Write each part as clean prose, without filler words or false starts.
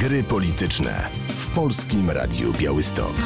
Gry polityczne w Polskim Radiu Białystok.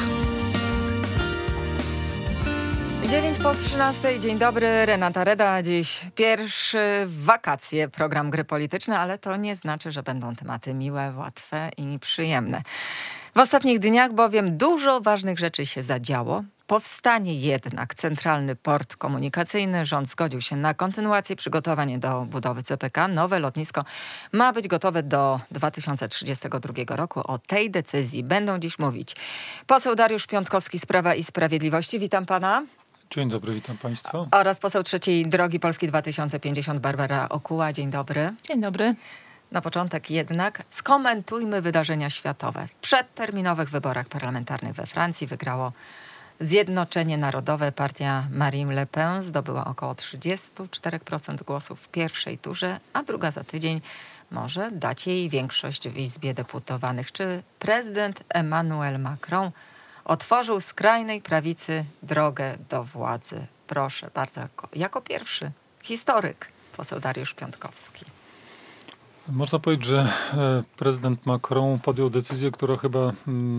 9:13. Dzień dobry, Renata Reda. Dziś pierwszy w wakacje program Gry polityczne, ale to nie znaczy, że będą tematy miłe, łatwe i przyjemne. W ostatnich dniach bowiem dużo ważnych rzeczy się zadziało. Powstanie jednak Centralny Port Komunikacyjny. Rząd zgodził się na kontynuację przygotowań do budowy CPK. Nowe lotnisko ma być gotowe do 2032 roku. O tej decyzji będą dziś mówić poseł Dariusz Piontkowski z Prawa i Sprawiedliwości. Witam pana. Dzień dobry, witam państwa. Oraz poseł Trzeciej Drogi Polski 2050 Barbara Okuła. Dzień dobry. Dzień dobry. Na początek jednak skomentujmy wydarzenia światowe. W przedterminowych wyborach parlamentarnych we Francji wygrało Zjednoczenie Narodowe. Partia Marine Le Pen zdobyła około 34% głosów w pierwszej turze, a druga za tydzień może dać jej większość w Izbie Deputowanych. Czy prezydent Emmanuel Macron otworzył skrajnej prawicy drogę do władzy? Proszę bardzo, jako pierwszy historyk, poseł Dariusz Piontkowski. Można powiedzieć, że prezydent Macron podjął decyzję, która chyba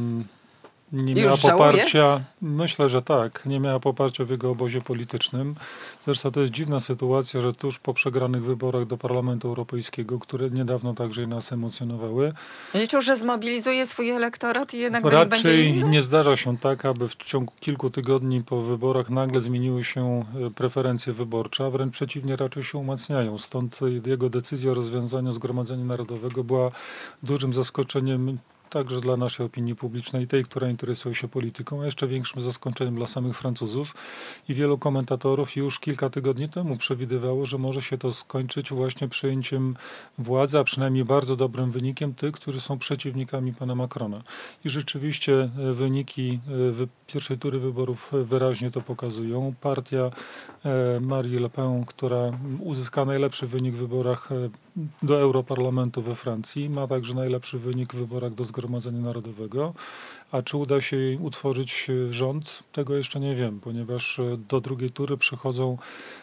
nie miała poparcia. Myślę, że tak. Nie miała poparcia w jego obozie politycznym. Zresztą to jest dziwna sytuacja, że tuż po przegranych wyborach do Parlamentu Europejskiego, które niedawno także nas emocjonowały. Liczył, że zmobilizuje swój elektorat i jednak raczej nie zdarza się tak, aby w ciągu kilku tygodni po wyborach nagle zmieniły się preferencje wyborcze, a wręcz przeciwnie, raczej się umacniają. Stąd jego decyzja o rozwiązaniu Zgromadzenia Narodowego była dużym zaskoczeniem także dla naszej opinii publicznej, tej, która interesuje się polityką, a jeszcze większym zaskoczeniem dla samych Francuzów. I wielu komentatorów już kilka tygodni temu przewidywało, że może się to skończyć właśnie przejęciem władzy, a przynajmniej bardzo dobrym wynikiem tych, którzy są przeciwnikami pana Macrona. I rzeczywiście wyniki pierwszej tury wyborów wyraźnie to pokazują. Partia Marine Le Pen, która uzyska najlepszy wynik w wyborach do Europarlamentu we Francji, ma także najlepszy wynik w wyborach do Zgromadzenia Narodowego. A czy uda się jej utworzyć rząd? Tego jeszcze nie wiem, ponieważ do drugiej tury przychodzą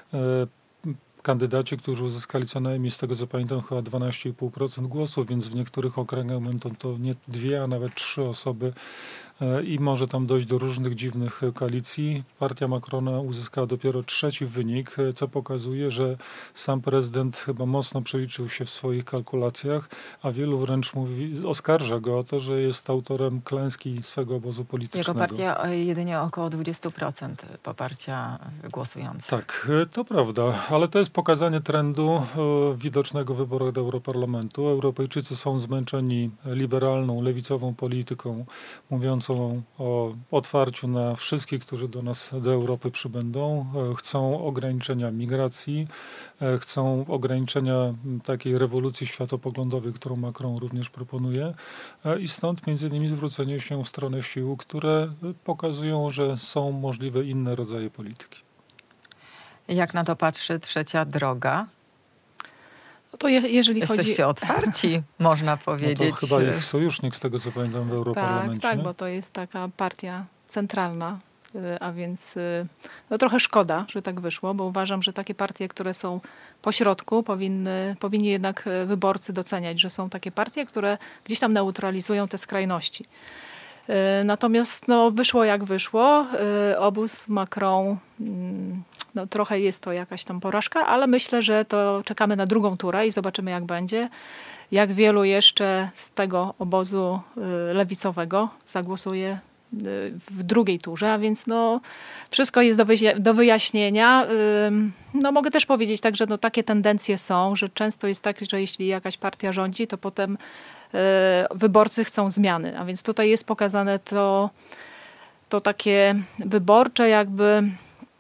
kandydaci, którzy uzyskali co najmniej, z tego co pamiętam, chyba 12,5% głosów, więc w niektórych okręgach będą to nie 2, a nawet 3 osoby i może tam dojść do różnych dziwnych koalicji. Partia Macrona uzyskała dopiero 3. wynik, co pokazuje, że sam prezydent chyba mocno przeliczył się w swoich kalkulacjach, a wielu wręcz oskarża go o to, że jest autorem klęski swego obozu politycznego. Jego partia jedynie około 20% poparcia głosujących. Tak, to prawda, ale to jest pokazanie trendu widocznego w wyborach do Europarlamentu. Europejczycy są zmęczeni liberalną, lewicową polityką, mówiącą o otwarciu na wszystkich, którzy do Europy przybędą. Chcą ograniczenia migracji, chcą ograniczenia takiej rewolucji światopoglądowej, którą Macron również proponuje. I stąd między innymi zwrócenie się w stronę sił, które pokazują, że są możliwe inne rodzaje polityki. Jak na to patrzy Trzecia Droga? No to jeżeli Jesteście otwarci, można powiedzieć. No to chyba ich sojusznik, z tego co pamiętam, w Europarlamencie. Tak, bo to jest taka partia centralna, a więc no trochę szkoda, że tak wyszło, bo uważam, że takie partie, które są pośrodku, powinni jednak wyborcy doceniać, że są takie partie, które gdzieś tam neutralizują te skrajności. Natomiast wyszło jak wyszło. Obóz Macron, trochę jest to jakaś tam porażka, ale myślę, że to czekamy na drugą turę i zobaczymy jak będzie. Jak wielu jeszcze z tego obozu lewicowego zagłosuje w drugiej turze, a więc wszystko jest do wyjaśnienia. Mogę też powiedzieć tak, że takie tendencje są, że często jest tak, że jeśli jakaś partia rządzi, to potem wyborcy chcą zmiany. A więc tutaj jest pokazane to takie wyborcze jakby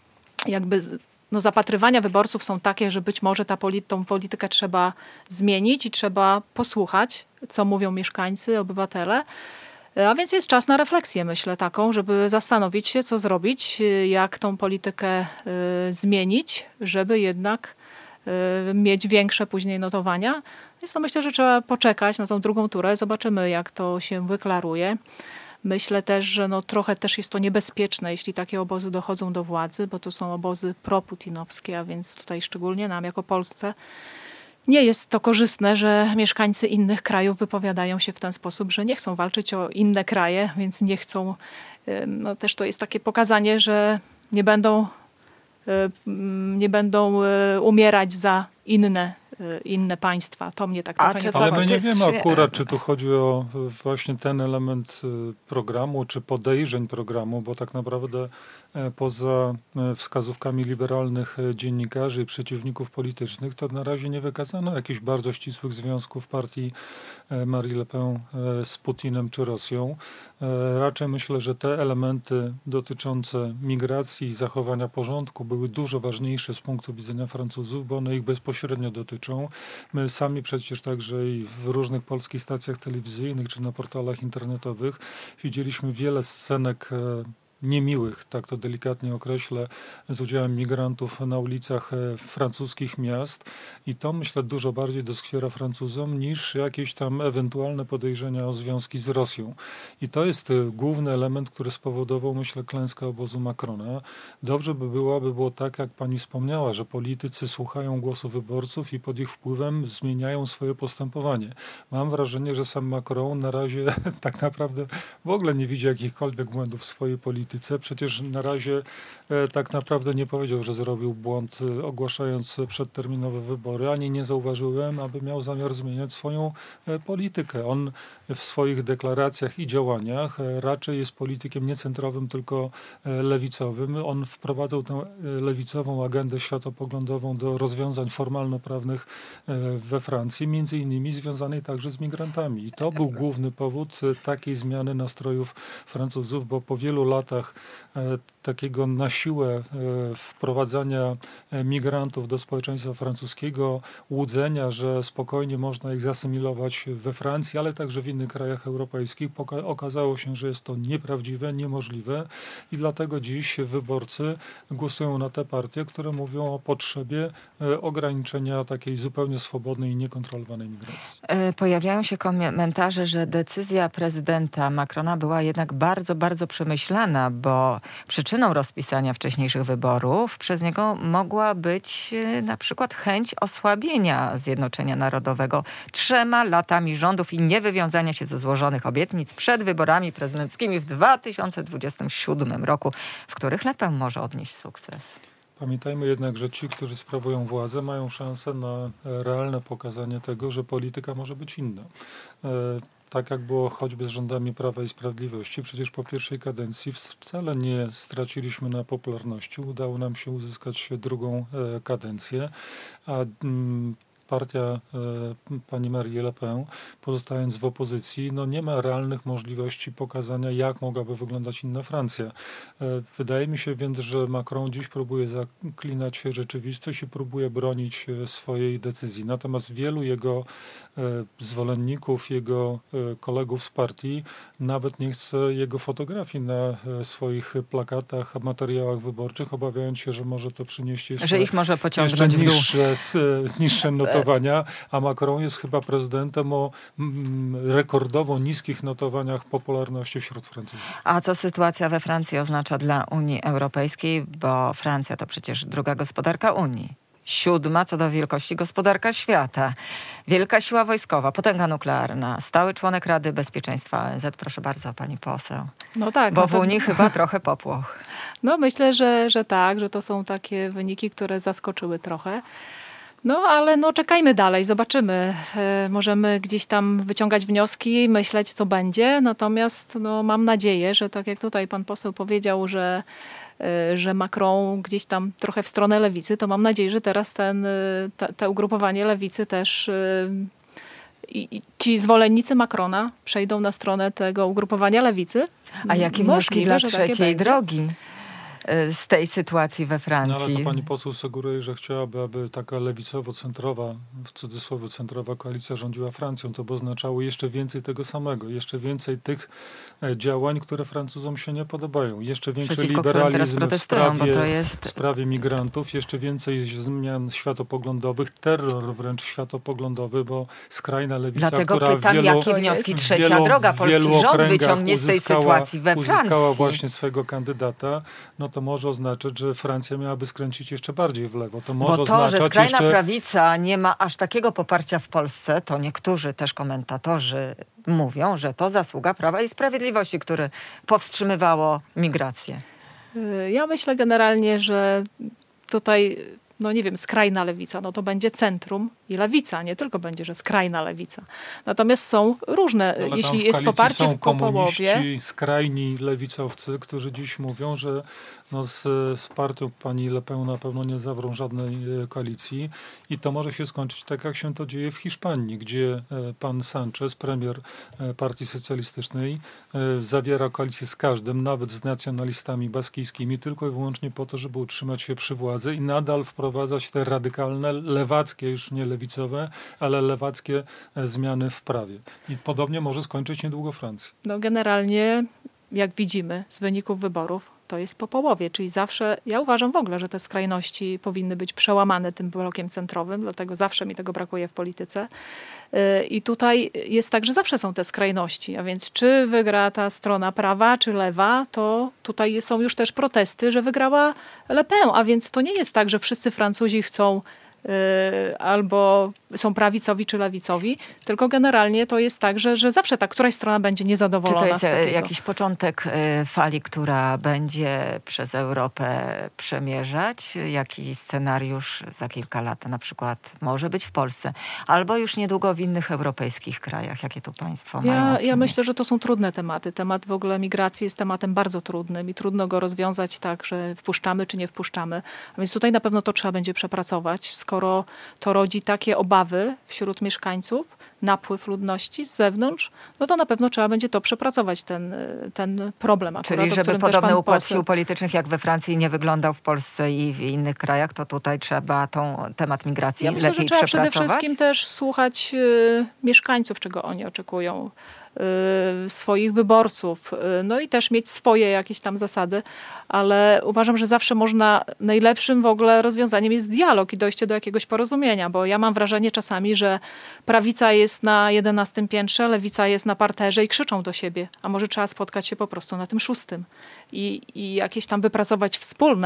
zapatrywania wyborców są takie, że być może tą politykę trzeba zmienić i trzeba posłuchać, co mówią mieszkańcy, obywatele. A więc jest czas na refleksję, myślę, taką, żeby zastanowić się, co zrobić, jak tą politykę zmienić, żeby jednak mieć większe później notowania. Więc myślę, że trzeba poczekać na tą drugą turę. Zobaczymy, jak to się wyklaruje. Myślę też, że trochę też jest to niebezpieczne, jeśli takie obozy dochodzą do władzy, bo to są obozy proputinowskie, a więc tutaj szczególnie nam jako Polsce nie jest to korzystne, że mieszkańcy innych krajów wypowiadają się w ten sposób, że nie chcą walczyć o inne kraje, więc nie chcą. No też to jest takie pokazanie, że nie będą umierać za inne państwa. To mnie tak trochę Ale my nie wiemy akurat, czy tu chodzi o właśnie ten element programu, czy podejrzeń programu, bo tak naprawdę poza wskazówkami liberalnych dziennikarzy i przeciwników politycznych, to na razie nie wykazano jakichś bardzo ścisłych związków partii Marie Le Pen z Putinem czy Rosją. Raczej myślę, że te elementy dotyczące migracji i zachowania porządku były dużo ważniejsze z punktu widzenia Francuzów, bo one ich bezpośrednio dotyczą. My sami przecież także i w różnych polskich stacjach telewizyjnych czy na portalach internetowych widzieliśmy wiele scenek niemiłych, tak to delikatnie określę, z udziałem migrantów na ulicach francuskich miast i to myślę dużo bardziej doskwiera Francuzom niż jakieś tam ewentualne podejrzenia o związki z Rosją. I to jest główny element, który spowodował, myślę, klęskę obozu Macrona. Dobrze by było tak, jak pani wspomniała, że politycy słuchają głosu wyborców i pod ich wpływem zmieniają swoje postępowanie. Mam wrażenie, że sam Macron na razie tak naprawdę w ogóle nie widzi jakichkolwiek błędów w swojej polityce. Przecież na razie tak naprawdę nie powiedział, że zrobił błąd ogłaszając przedterminowe wybory, ani nie zauważyłem, aby miał zamiar zmieniać swoją politykę. On w swoich deklaracjach i działaniach raczej jest politykiem nie centrowym, tylko lewicowym. On wprowadzał tę lewicową agendę światopoglądową do rozwiązań formalno-prawnych we Francji, między innymi związanej także z migrantami. I to był główny powód takiej zmiany nastrojów Francuzów, bo po wielu latach takiego na siłę wprowadzania migrantów do społeczeństwa francuskiego, łudzenia, że spokojnie można ich zasymilować we Francji, ale także w innych krajach europejskich. Okazało się, że jest to nieprawdziwe, niemożliwe i dlatego dziś wyborcy głosują na te partie, które mówią o potrzebie ograniczenia takiej zupełnie swobodnej i niekontrolowanej migracji. Pojawiają się komentarze, że decyzja prezydenta Macrona była jednak bardzo, bardzo przemyślana, bo przyczyną rozpisania wcześniejszych wyborów przez niego mogła być na przykład chęć osłabienia Zjednoczenia Narodowego 3 latami rządów i niewywiązania się ze złożonych obietnic przed wyborami prezydenckimi w 2027 roku, w których Le Pen może odnieść sukces. Pamiętajmy jednak, że ci, którzy sprawują władzę, mają szansę na realne pokazanie tego, że polityka może być inna. Tak jak było choćby z rządami Prawa i Sprawiedliwości. Przecież po pierwszej kadencji wcale nie straciliśmy na popularności. Udało nam się uzyskać drugą kadencję, a partia pani Marie Le Pen, pozostając w opozycji, nie ma realnych możliwości pokazania, jak mogłaby wyglądać inna Francja. Wydaje mi się więc, że Macron dziś próbuje zaklinać rzeczywistość i próbuje bronić swojej decyzji. Natomiast wielu jego zwolenników, jego kolegów z partii nawet nie chce jego fotografii na swoich plakatach, materiałach wyborczych, obawiając się, że może to przynieść że ich może pociągnąć w dół. niższe notowania, a Macron jest chyba prezydentem o rekordowo niskich notowaniach popularności wśród Francuzów. A co sytuacja we Francji oznacza dla Unii Europejskiej, bo Francja to przecież druga gospodarka Unii. 7. co do wielkości gospodarka świata. Wielka siła wojskowa, potęga nuklearna, stały członek Rady Bezpieczeństwa ONZ. Proszę bardzo, pani poseł. No tak. Bo w Unii chyba trochę popłoch. No myślę, że tak, że to są takie wyniki, które zaskoczyły trochę. No ale czekajmy dalej, zobaczymy. Możemy gdzieś tam wyciągać wnioski, myśleć, co będzie. Natomiast mam nadzieję, że tak jak tutaj pan poseł powiedział, że Macron gdzieś tam trochę w stronę lewicy, to mam nadzieję, że teraz te ugrupowanie lewicy też i ci zwolennicy Macrona przejdą na stronę tego ugrupowania lewicy. A jakie wnioski dla trzeciej drogi z tej sytuacji we Francji? No, ale to pani poseł sugeruje, że chciałaby, aby taka lewicowo-centrowa, w cudzysłowie centrowa koalicja rządziła Francją. To by oznaczało jeszcze więcej tego samego. Jeszcze więcej tych działań, które Francuzom się nie podobają. Jeszcze większy liberalizm w sprawie migrantów. Jeszcze więcej zmian światopoglądowych. Terror wręcz światopoglądowy, bo skrajna lewica, dlatego która pytam, jakie wnioski trzecia droga, polski rząd wyciągnie z tej sytuacji we Francji. Uzyskała właśnie swojego kandydata. No to to może oznaczać, że Francja miałaby skręcić jeszcze bardziej w lewo. To może Bo to, że skrajna jeszcze... prawica nie ma aż takiego poparcia w Polsce, to niektórzy też komentatorzy mówią, że to zasługa Prawa i Sprawiedliwości, które powstrzymywało migrację. Ja myślę generalnie, że tutaj, no nie wiem, skrajna lewica, no to będzie centrum i lewica, nie tylko będzie, że skrajna lewica. Natomiast są różne, ale jeśli jest poparcie po połowie. Skrajni lewicowcy, którzy dziś mówią, że z partią pani Le Pen na pewno nie zawrą żadnej koalicji i to może się skończyć tak, jak się to dzieje w Hiszpanii, gdzie pan Sanchez, premier Partii Socjalistycznej, zawiera koalicję z każdym, nawet z nacjonalistami baskijskimi, tylko i wyłącznie po to, żeby utrzymać się przy władzy i nadal wprowadzać te radykalne, lewackie, już nie lewicowe, ale lewackie zmiany w prawie. I podobnie może skończyć niedługo Francja. No generalnie, jak widzimy z wyników wyborów, to jest po połowie, czyli zawsze, ja uważam w ogóle, że te skrajności powinny być przełamane tym blokiem centrowym, dlatego zawsze mi tego brakuje w polityce. I tutaj jest tak, że zawsze są te skrajności, a więc czy wygra ta strona prawa, czy lewa, to tutaj są już też protesty, że wygrała Le Pen, a więc to nie jest tak, że wszyscy Francuzi chcą albo są prawicowi czy lewicowi, tylko generalnie to jest tak, że zawsze ta któraś strona będzie niezadowolona. Czy to jest z takiego. jakiś początek fali, która będzie przez Europę przemierzać? Jaki scenariusz za kilka lat na przykład może być w Polsce? Albo już niedługo w innych europejskich krajach? Jakie tu państwo mają opinie? Ja myślę, że to są trudne tematy. Temat w ogóle migracji jest tematem bardzo trudnym i trudno go rozwiązać tak, że wpuszczamy czy nie wpuszczamy. A więc tutaj na pewno to trzeba będzie przepracować, skoro to rodzi takie obawy wśród mieszkańców, napływ ludności z zewnątrz, no to na pewno trzeba będzie to przepracować, ten problem akurat. Czyli żeby podobny układ sił politycznych jak we Francji nie wyglądał w Polsce i w innych krajach, to tutaj trzeba temat migracji ja myślę, lepiej że trzeba przepracować? przede wszystkim też słuchać mieszkańców, czego oni oczekują, swoich wyborców, no i też mieć swoje jakieś tam zasady, ale uważam, że zawsze można, najlepszym w ogóle rozwiązaniem jest dialog i dojście do jakiegoś porozumienia, bo ja mam wrażenie czasami, że prawica jest na 11 piętrze, lewica jest na parterze i krzyczą do siebie, a może trzeba spotkać się po prostu na tym 6 i jakieś tam wypracować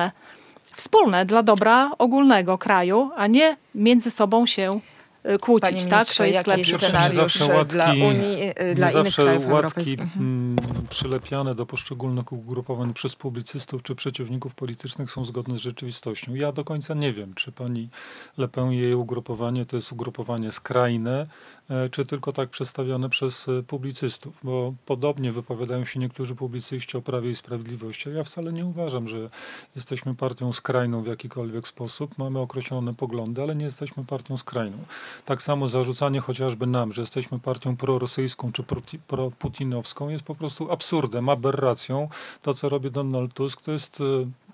wspólne dla dobra ogólnego kraju, a nie między sobą się kłócić, Panie tak? ministrze, To jest jaki lepszy scenariusz dla Unii, dla innych krajów europejskich? Przylepiane do poszczególnych ugrupowań przez publicystów czy przeciwników politycznych są zgodne z rzeczywistością. Ja do końca nie wiem, czy pani Le Pen i jej ugrupowanie to jest ugrupowanie skrajne, czy tylko tak przedstawione przez publicystów, bo podobnie wypowiadają się niektórzy publicyści o Prawie i Sprawiedliwości. Ja wcale nie uważam, że jesteśmy partią skrajną w jakikolwiek sposób. Mamy określone poglądy, ale nie jesteśmy partią skrajną. Tak samo zarzucanie chociażby nam, że jesteśmy partią prorosyjską czy proputinowską jest po prostu absurdem, aberracją. To, co robi Donald Tusk, to jest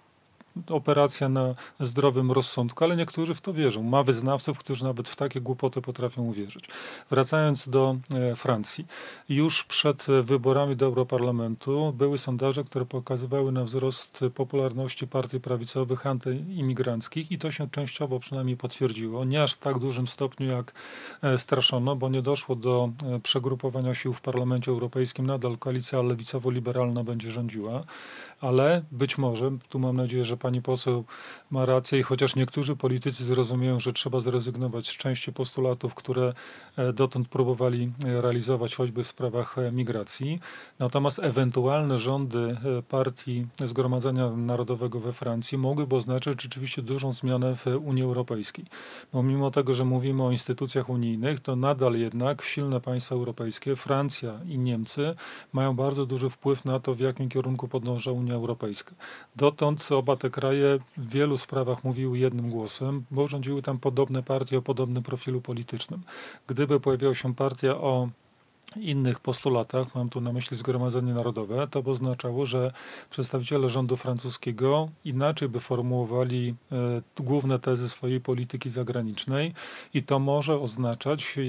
operacja na zdrowym rozsądku, ale niektórzy w to wierzą. Ma wyznawców, którzy nawet w takie głupoty potrafią uwierzyć. Wracając do Francji. Już przed wyborami do Europarlamentu były sondaże, które pokazywały na wzrost popularności partii prawicowych antyimigranckich i to się częściowo przynajmniej potwierdziło. Nie aż w tak dużym stopniu, jak straszono, bo nie doszło do przegrupowania sił w Parlamencie Europejskim. Nadal koalicja lewicowo-liberalna będzie rządziła, ale być może, tu mam nadzieję, że pani poseł ma rację i chociaż niektórzy politycy zrozumieją, że trzeba zrezygnować z części postulatów, które dotąd próbowali realizować choćby w sprawach migracji. Natomiast ewentualne rządy partii Zgromadzenia Narodowego we Francji mogłyby oznaczać rzeczywiście dużą zmianę w Unii Europejskiej. Bo mimo tego, że mówimy o instytucjach unijnych, to nadal jednak silne państwa europejskie, Francja i Niemcy, mają bardzo duży wpływ na to, w jakim kierunku podąża Unia Europejska. Dotąd oba te kraje w wielu sprawach mówiły jednym głosem, bo rządziły tam podobne partie o podobnym profilu politycznym. Gdyby pojawiła się partia o innych postulatach, mam tu na myśli Zgromadzenie Narodowe, to by oznaczało, że przedstawiciele rządu francuskiego inaczej by formułowali główne tezy swojej polityki zagranicznej i to może oznaczać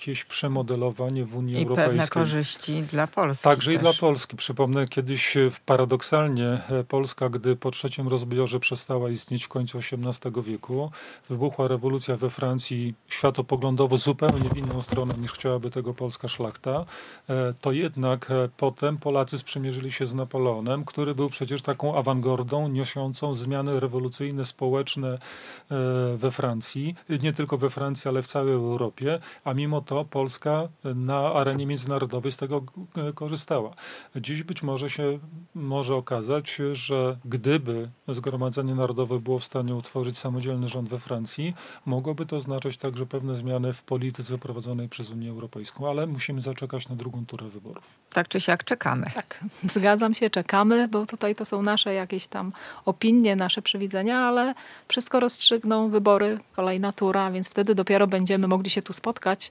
jakieś przemodelowanie w Unii I Europejskiej. pewne korzyści dla Polski. Także też. i dla Polski. Przypomnę, kiedyś paradoksalnie Polska, gdy po III rozbiorze przestała istnieć w końcu XVIII wieku, wybuchła rewolucja we Francji światopoglądowo zupełnie w inną stronę niż chciałaby tego polska szlachta, to jednak potem Polacy sprzymierzyli się z Napoleonem, który był przecież taką awangardą niosącą zmiany rewolucyjne, społeczne we Francji. Nie tylko we Francji, ale w całej Europie, a mimo to Polska na arenie międzynarodowej z tego korzystała. Dziś być może się może okazać, że gdyby Zgromadzenie Narodowe było w stanie utworzyć samodzielny rząd we Francji, mogłoby to oznaczać także pewne zmiany w polityce prowadzonej przez Unię Europejską, ale musimy zaczekać na drugą turę wyborów. Tak czy siak czekamy. Tak, zgadzam się, czekamy, bo tutaj to są nasze jakieś tam opinie, nasze przewidzenia, ale wszystko rozstrzygną wybory, kolejna tura, więc wtedy dopiero będziemy mogli się tu spotkać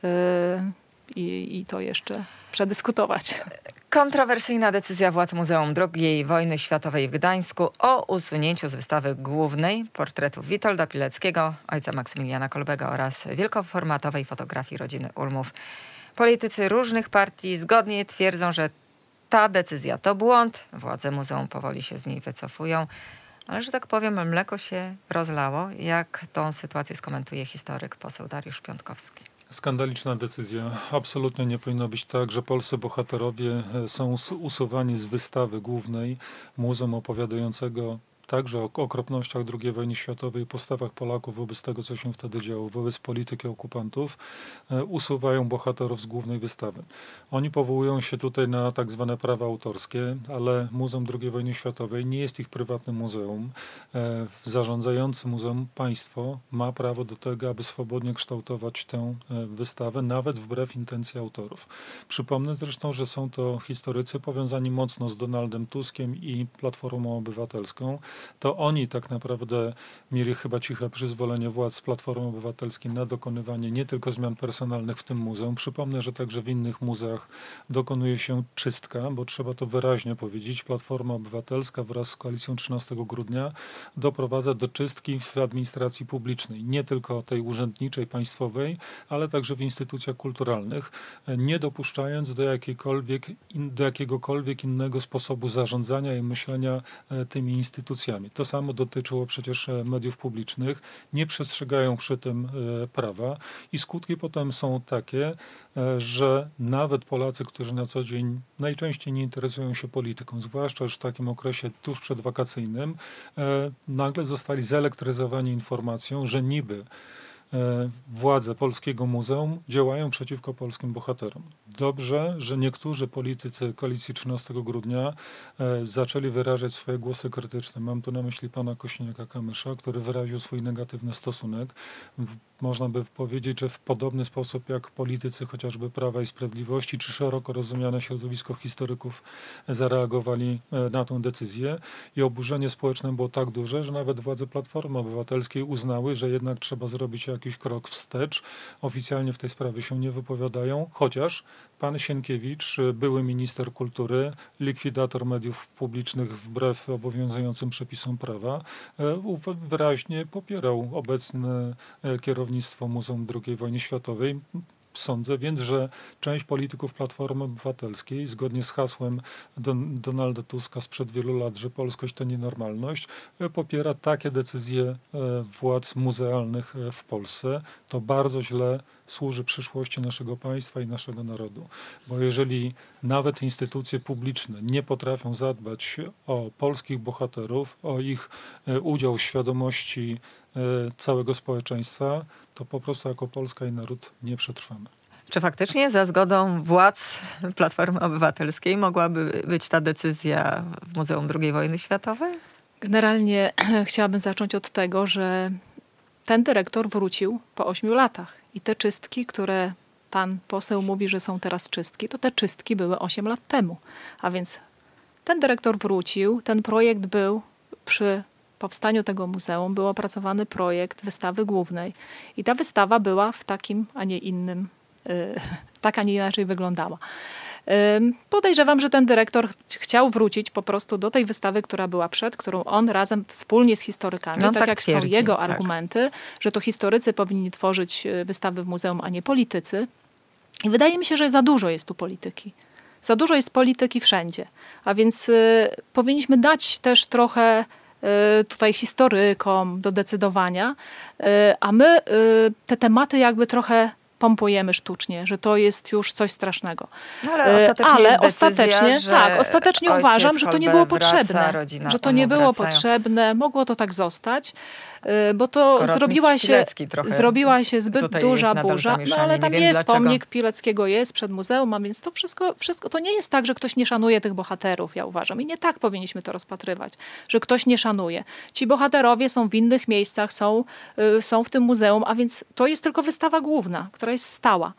i to jeszcze przedyskutować. Kontrowersyjna decyzja władz Muzeum II Wojny Światowej w Gdańsku o usunięciu z wystawy głównej portretów Witolda Pileckiego, ojca Maksymiliana Kolbego oraz wielkoformatowej fotografii rodziny Ulmów. Politycy różnych partii zgodnie twierdzą, że ta decyzja to błąd. Władze muzeum powoli się z niej wycofują. Ale, że tak powiem, mleko się rozlało. Jak tą sytuację skomentuje historyk poseł Dariusz Piątkowski? Skandaliczna decyzja. Absolutnie nie powinno być tak, że polscy bohaterowie są usuwani z wystawy głównej muzeum opowiadającego także o okropnościach II wojny światowej, postawach Polaków wobec tego, co się wtedy działo, wobec polityki okupantów, usuwają bohaterów z głównej wystawy. Oni powołują się tutaj na tak zwane prawa autorskie, ale Muzeum II wojny światowej nie jest ich prywatnym muzeum. Zarządzający muzeum państwo ma prawo do tego, aby swobodnie kształtować tę wystawę, nawet wbrew intencji autorów. Przypomnę zresztą, że są to historycy powiązani mocno z Donaldem Tuskiem i Platformą Obywatelską. To oni tak naprawdę mieli chyba ciche przyzwolenie władz Platformy Obywatelskiej na dokonywanie nie tylko zmian personalnych w tym muzeum. Przypomnę, że także w innych muzeach dokonuje się czystka, bo trzeba to wyraźnie powiedzieć. Platforma Obywatelska wraz z Koalicją 13 grudnia doprowadza do czystki w administracji publicznej. Nie tylko tej urzędniczej, państwowej, ale także w instytucjach kulturalnych, nie dopuszczając do jakiegokolwiek innego sposobu zarządzania i myślenia tymi instytucjami. To samo dotyczyło przecież mediów publicznych. Nie przestrzegają przy tym prawa i skutki potem są takie, że nawet Polacy, którzy na co dzień najczęściej nie interesują się polityką, zwłaszcza już w takim okresie tuż przedwakacyjnym, nagle zostali zelektryzowani informacją, że niby władze Polskiego Muzeum działają przeciwko polskim bohaterom. Dobrze, że niektórzy politycy Koalicji 13 grudnia zaczęli wyrażać swoje głosy krytyczne. Mam tu na myśli pana Kosiniaka-Kamysza, który wyraził swój negatywny stosunek. Można by powiedzieć, że w podobny sposób jak politycy chociażby Prawa i Sprawiedliwości, czy szeroko rozumiane środowisko historyków zareagowali na tę decyzję i oburzenie społeczne było tak duże, że nawet władze Platformy Obywatelskiej uznały, że jednak trzeba zrobić jakiś krok wstecz. Oficjalnie w tej sprawie się nie wypowiadają, chociaż pan Sienkiewicz, były minister kultury, likwidator mediów publicznych wbrew obowiązującym przepisom prawa, wyraźnie popierał obecne kierownictwo Muzeum II wojny światowej. Sądzę więc, że część polityków Platformy Obywatelskiej, zgodnie z hasłem Donalda Tuska sprzed wielu lat, że polskość to nienormalność, popiera takie decyzje władz muzealnych w Polsce. To bardzo źle służy przyszłości naszego państwa i naszego narodu. Bo jeżeli nawet instytucje publiczne nie potrafią zadbać o polskich bohaterów, o ich udział w świadomości całego społeczeństwa, to po prostu jako Polska i naród nie przetrwamy. Czy faktycznie za zgodą władz Platformy Obywatelskiej mogłaby być ta decyzja w Muzeum II Wojny Światowej? Generalnie chciałabym zacząć od tego, że ten dyrektor wrócił po 8 latach i te czystki, które pan poseł mówi, że są teraz czystki, to te czystki były 8 lat temu. A więc ten dyrektor wrócił, ten projekt był przy powstaniu tego muzeum, był opracowany projekt wystawy głównej i ta wystawa była w takim, a nie innym, tak, a nie inaczej wyglądała. Podejrzewam, że ten dyrektor chciał wrócić po prostu do tej wystawy, która była przed, którą on razem wspólnie z historykami, tak jak twierdzi, są jego argumenty, że to historycy powinni tworzyć wystawy w muzeum, a nie politycy. I wydaje mi się, że za dużo jest tu polityki. Za dużo jest polityki wszędzie. A więc powinniśmy dać też trochę tutaj historykom do decydowania, a my te tematy jakby trochę pompujemy sztucznie, że to jest już coś strasznego. No, ale ostatecznie, ostatecznie uważam, że to nie było potrzebne. Że to nie było potrzebne. Mogło to tak zostać, bo to zrobiła się zbyt duża burza. No ale tam jest pomnik Pileckiego jest przed muzeum, a więc to wszystko to nie jest tak, że ktoś nie szanuje tych bohaterów, ja uważam. I nie tak powinniśmy to rozpatrywać, że ktoś nie szanuje. Ci bohaterowie są w innych miejscach, są w tym muzeum, a więc to jest tylko wystawa główna, która jest stała.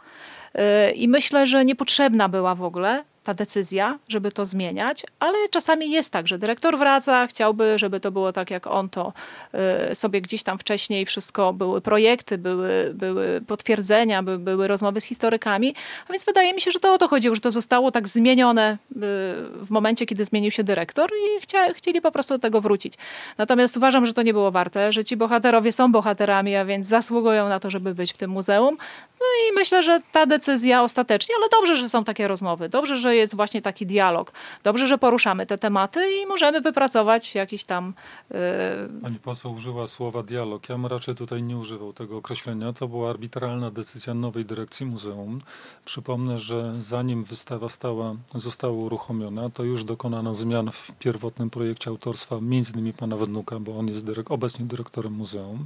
I myślę, że niepotrzebna była w ogóle ta decyzja, żeby to zmieniać, ale czasami jest tak, że dyrektor wraca, chciałby, żeby to było tak, jak on to sobie gdzieś tam wcześniej wszystko, były projekty, były potwierdzenia, były rozmowy z historykami, a więc wydaje mi się, że to o to chodziło, że to zostało tak zmienione w momencie, kiedy zmienił się dyrektor i chcieli po prostu do tego wrócić. Natomiast uważam, że to nie było warte, że ci bohaterowie są bohaterami, a więc zasługują na to, żeby być w tym muzeum. No i myślę, że ta decyzja ostatecznie, ale dobrze, że są takie rozmowy, dobrze, że jest właśnie taki dialog. Dobrze, że poruszamy te tematy i możemy wypracować jakiś tam... Pani poseł użyła słowa dialog. Ja bym raczej tutaj nie używał tego określenia. To była arbitralna decyzja nowej dyrekcji muzeum. Przypomnę, że zanim wystawa została uruchomiona, to już dokonano zmian w pierwotnym projekcie autorstwa, między innymi pana wnuka, bo on jest obecnie dyrektorem muzeum.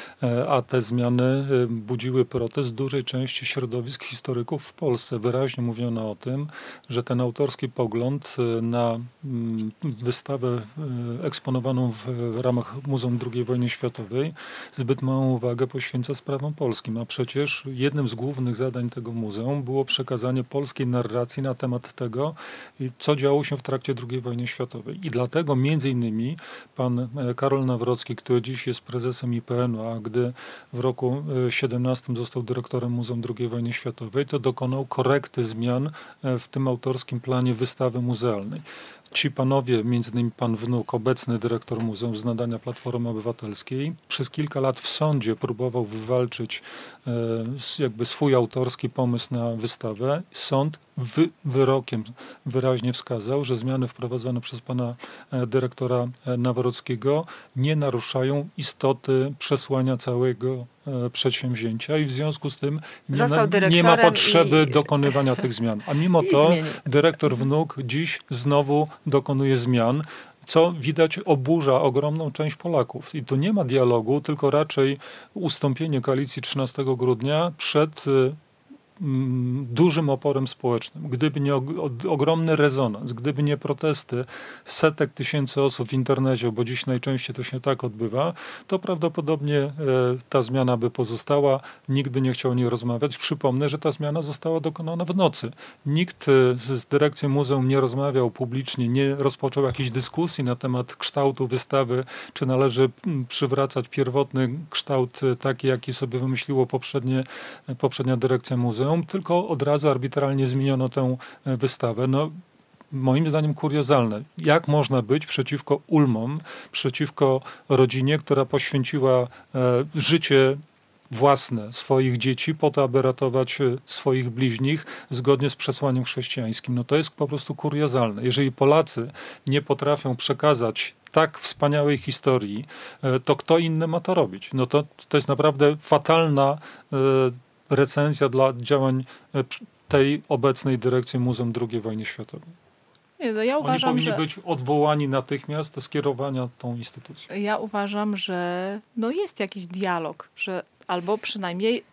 A te zmiany budziły protest dużej części środowisk historyków w Polsce. Wyraźnie mówiono o tym, że ten autorski pogląd na wystawę eksponowaną w ramach Muzeum II Wojny Światowej zbyt małą uwagę poświęca sprawom polskim. A przecież jednym z głównych zadań tego muzeum było przekazanie polskiej narracji na temat tego, co działo się w trakcie II wojny światowej. I dlatego między innymi pan Karol Nawrocki, który dziś jest prezesem IPN-u, a gdy w roku 17 został dyrektorem Muzeum II wojny światowej, to dokonał korekty zmian w tym autorskim planie wystawy muzealnej. Ci panowie, między innymi pan wnuk, obecny dyrektor muzeum z nadania Platformy Obywatelskiej, przez kilka lat w sądzie próbował wywalczyć jakby swój autorski pomysł na wystawę. Sąd wyrokiem wyraźnie wskazał, że zmiany wprowadzone przez pana dyrektora Nawrockiego nie naruszają istoty przesłania całego przedsięwzięcia i w związku z tym nie ma potrzeby dokonywania tych zmian. A mimo to dyrektor wnuk dziś znowu dokonuje zmian, co widać oburza ogromną część Polaków. I tu nie ma dialogu, tylko raczej ustąpienie koalicji 13 grudnia przed dużym oporem społecznym. Gdyby nie ogromny rezonans, gdyby nie protesty setek tysięcy osób w internecie, bo dziś najczęściej to się tak odbywa, to prawdopodobnie ta zmiana by pozostała, nikt by nie chciał o niej rozmawiać. Przypomnę, że ta zmiana została dokonana w nocy. Nikt z dyrekcji muzeum nie rozmawiał publicznie, nie rozpoczął jakiejś dyskusji na temat kształtu wystawy, czy należy przywracać pierwotny kształt taki, jaki sobie wymyśliło poprzednia dyrekcja muzeum, tylko od razu arbitralnie zmieniono tę wystawę. No, moim zdaniem kuriozalne. Jak można być przeciwko ulmom, przeciwko rodzinie, która poświęciła życie własne swoich dzieci po to, aby ratować swoich bliźnich zgodnie z przesłaniem chrześcijańskim. No to jest po prostu kuriozalne. Jeżeli Polacy nie potrafią przekazać tak wspaniałej historii, to kto inny ma to robić? No to jest naprawdę fatalna recenzja dla działań tej obecnej dyrekcji Muzeum II Wojny Światowej. Ja uważam, Oni powinni być odwołani natychmiast do skierowania tą instytucją. Ja uważam, że jest jakiś dialog, że albo przynajmniej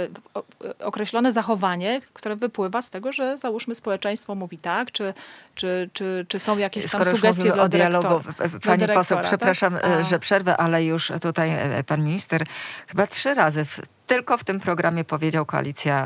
określone zachowanie, które wypływa z tego, że załóżmy społeczeństwo mówi tak, czy są jakieś tam sugestie dla dyrektora. Pani poseł, przepraszam, że przerwę, ale już tutaj pan minister chyba 3 razy tylko w tym programie powiedział koalicja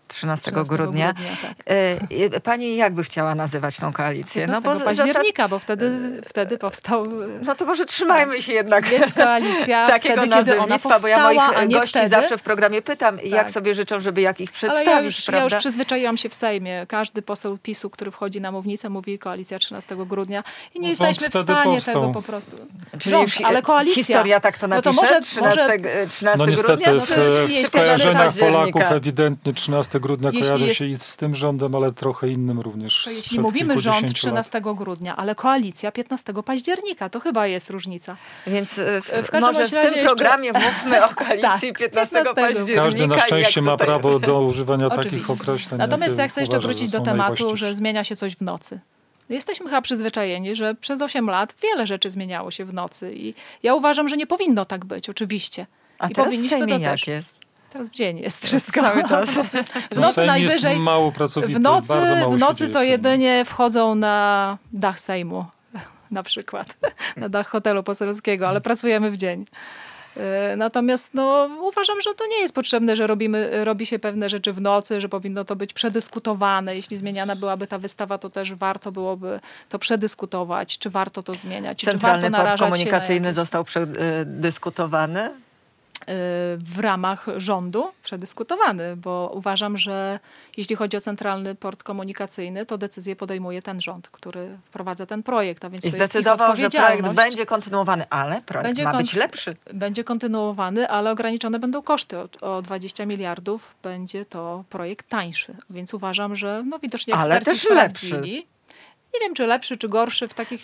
13 grudnia. Tak. Pani jak by chciała nazywać tą koalicję? 15 października, bo wtedy powstał... No to może trzymajmy się jednak jest koalicja takiego wtedy, kiedy ona powstała, bo ja moich gości wtedy. zawsze w programie pytam, jak sobie życzą, żeby jak ich przedstawić, ja już przyzwyczaiłam się w Sejmie. Każdy poseł PiS-u, który wchodzi na mównicę, mówi koalicja 13 grudnia i nie jesteśmy w stanie tego po prostu. Ale koalicja. Historia tak to napisze? No to 13 no niestety, grudnia? w skojarzeniach Polaków ewidentnie 13 grudnia kojarzy się i z tym rządem, ale trochę innym również. Jeśli mówimy rząd 13 grudnia, ale koalicja 15 października, to chyba jest różnica. Więc może w tym programie mówmy o koalicji 15 października. Każdy na szczęście ma prawo do używania takich określeń. Natomiast ja chcę jeszcze wrócić do tematu, że zmienia się coś w nocy. Jesteśmy chyba przyzwyczajeni, że przez 8 lat wiele rzeczy zmieniało się w nocy i ja uważam, że nie powinno tak być, oczywiście. A teraz w Sejmie jak jest? Teraz w dzień jest wszystko. Cały czas. W nocy najwyżej. Jest mało pracowity, w nocy to jedynie wchodzą na dach Sejmu, na przykład. Na dach hotelu poselskiego, ale pracujemy w dzień. Natomiast uważam, że to nie jest potrzebne, że robi się pewne rzeczy w nocy, że powinno to być przedyskutowane. Jeśli zmieniana byłaby ta wystawa, to też warto byłoby to przedyskutować. Czy warto to zmieniać? Centralny czy warto port komunikacyjny jakieś... został przedyskutowany? W ramach rządu przedyskutowany, bo uważam, że jeśli chodzi o Centralny Port Komunikacyjny, to decyzję podejmuje ten rząd, który wprowadza ten projekt. A więc i to jest zdecydował, że projekt będzie kontynuowany, ale projekt ma być lepszy. Będzie kontynuowany, ale ograniczone będą koszty. O 20 miliardów będzie to projekt tańszy. Więc uważam, że widocznie eksperci sprawdzili. Nie wiem, czy lepszy, czy gorszy w takim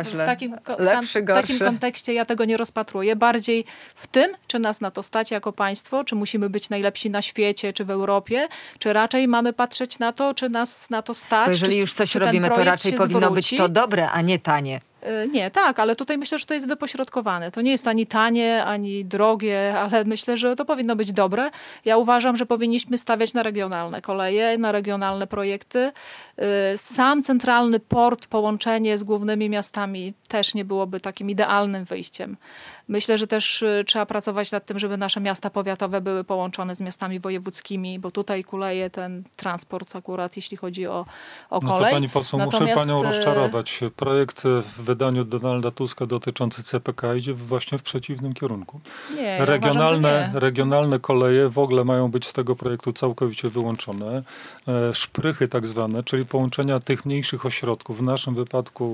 kontekście ja tego nie rozpatruję. Bardziej w tym, czy nas na to stać jako państwo, czy musimy być najlepsi na świecie, czy w Europie, czy raczej mamy patrzeć na to, czy nas na to stać. Bo jeżeli już coś robimy, to raczej powinno być to dobre, a nie tanie. Nie, tak, ale tutaj myślę, że to jest wypośrodkowane. To nie jest ani tanie, ani drogie, ale myślę, że to powinno być dobre. Ja uważam, że powinniśmy stawiać na regionalne koleje, na regionalne projekty. Sam centralny port, połączenie z głównymi miastami też nie byłoby takim idealnym wyjściem. Myślę, że też trzeba pracować nad tym, żeby nasze miasta powiatowe były połączone z miastami wojewódzkimi, bo tutaj kuleje ten transport akurat, jeśli chodzi o kolej. No to pani poseł, muszę panią rozczarować. Projekt w wydaniu Donalda Tuska dotyczący CPK idzie właśnie w przeciwnym kierunku. Nie, regionalne koleje w ogóle mają być z tego projektu całkowicie wyłączone. Szprychy tak zwane, czyli połączenia tych mniejszych ośrodków, w naszym wypadku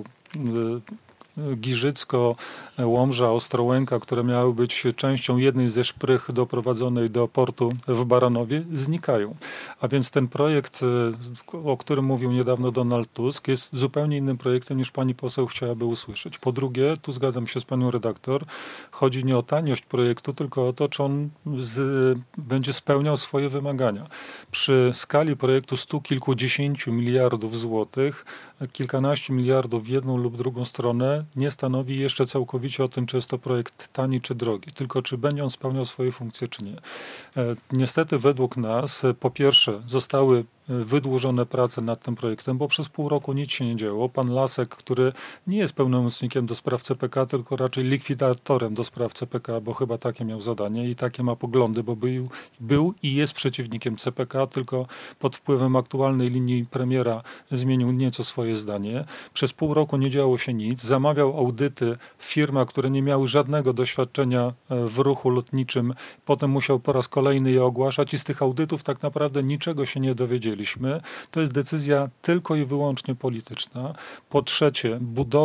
Giżycko, Łomża, Ostrołęka, które miały być częścią jednej ze szprych doprowadzonej do portu w Baranowie, znikają. A więc ten projekt, o którym mówił niedawno Donald Tusk, jest zupełnie innym projektem, niż pani poseł chciałaby usłyszeć. Po drugie, tu zgadzam się z panią redaktor, chodzi nie o taniość projektu, tylko o to, czy on będzie spełniał swoje wymagania. Przy skali projektu 100 kilkudziesięciu miliardów złotych, kilkanaście miliardów w jedną lub drugą stronę nie stanowi jeszcze całkowicie o tym, czy jest to projekt tani czy drogi, tylko czy będzie on spełniał swoje funkcje, czy nie. Niestety według nas, po pierwsze, zostały wydłużone prace nad tym projektem, bo przez pół roku nic się nie działo. Pan Lasek, który nie jest pełnomocnikiem do spraw CPK, tylko raczej likwidatorem do spraw CPK, bo chyba takie miał zadanie i takie ma poglądy, bo był i jest przeciwnikiem CPK, tylko pod wpływem aktualnej linii premiera zmienił nieco swoje zdanie. Przez pół roku nie działo się nic. Zamawiał audyty w firmach, które nie miały żadnego doświadczenia w ruchu lotniczym. Potem musiał po raz kolejny je ogłaszać i z tych audytów tak naprawdę niczego się nie dowiedzieli. To jest decyzja tylko i wyłącznie polityczna. Po trzecie,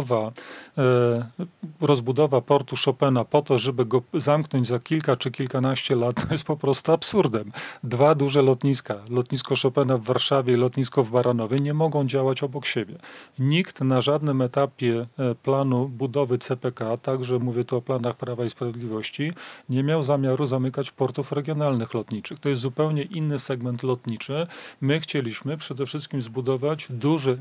rozbudowa portu Chopina po to, żeby go zamknąć za kilka czy kilkanaście lat, to jest po prostu absurdem. Dwa duże lotniska, lotnisko Chopina w Warszawie i lotnisko w Baranowie, nie mogą działać obok siebie. Nikt na żadnym etapie planu budowy CPK, także mówię tu o planach Prawa i Sprawiedliwości, nie miał zamiaru zamykać portów regionalnych lotniczych. To jest zupełnie inny segment lotniczy. My chcieliśmy przede wszystkim zbudować duży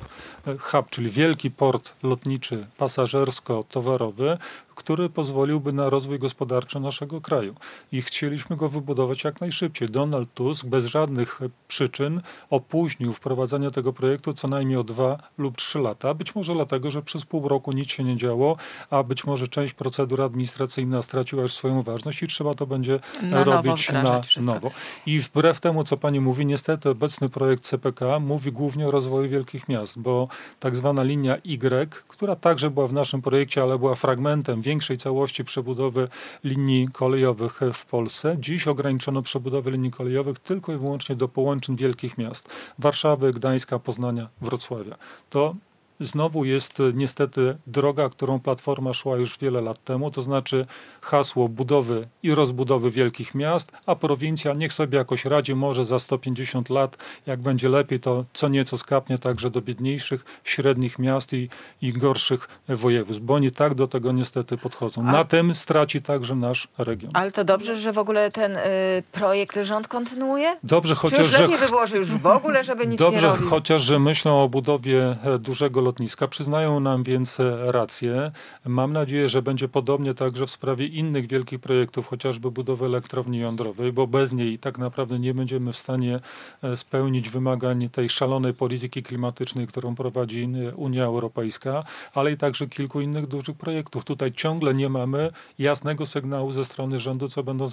hub, czyli wielki port lotniczy pasażersko-towarowy, który pozwoliłby na rozwój gospodarczy naszego kraju. I chcieliśmy go wybudować jak najszybciej. Donald Tusk bez żadnych przyczyn opóźnił wprowadzenie tego projektu co najmniej o 2 lub 3 lata. Być może dlatego, że przez pół roku nic się nie działo, a być może część procedur administracyjna straciła już swoją ważność i trzeba to będzie robić na nowo. I wbrew temu, co pani mówi, niestety obecny projekt CPK mówi głównie o rozwoju wielkich miast, bo tak zwana linia Y, która także była w naszym projekcie, ale była fragmentem większej całości przebudowy linii kolejowych w Polsce. Dziś ograniczono przebudowę linii kolejowych tylko i wyłącznie do połączeń wielkich miast. Warszawy, Gdańska, Poznania, Wrocławia. To znowu jest niestety droga, którą Platforma szła już wiele lat temu, to znaczy hasło budowy i rozbudowy wielkich miast, a prowincja niech sobie jakoś radzi, może za 150 lat, jak będzie lepiej, to co nieco skapnie także do biedniejszych, średnich miast i gorszych województw, bo oni tak do tego niestety podchodzą. Na tym straci także nasz region. Ale to dobrze, że w ogóle ten projekt rząd kontynuuje? Dobrze, chociaż, czy już lepiej by było, że już w ogóle, żeby nic nie robił? Dobrze, chociaż, że myślą o budowie dużego lotniska, przyznają nam więc rację. Mam nadzieję, że będzie podobnie także w sprawie innych wielkich projektów, chociażby budowy elektrowni jądrowej, bo bez niej tak naprawdę nie będziemy w stanie spełnić wymagań tej szalonej polityki klimatycznej, którą prowadzi Unia Europejska, ale i także kilku innych dużych projektów. Tutaj ciągle nie mamy jasnego sygnału ze strony rządu, co będą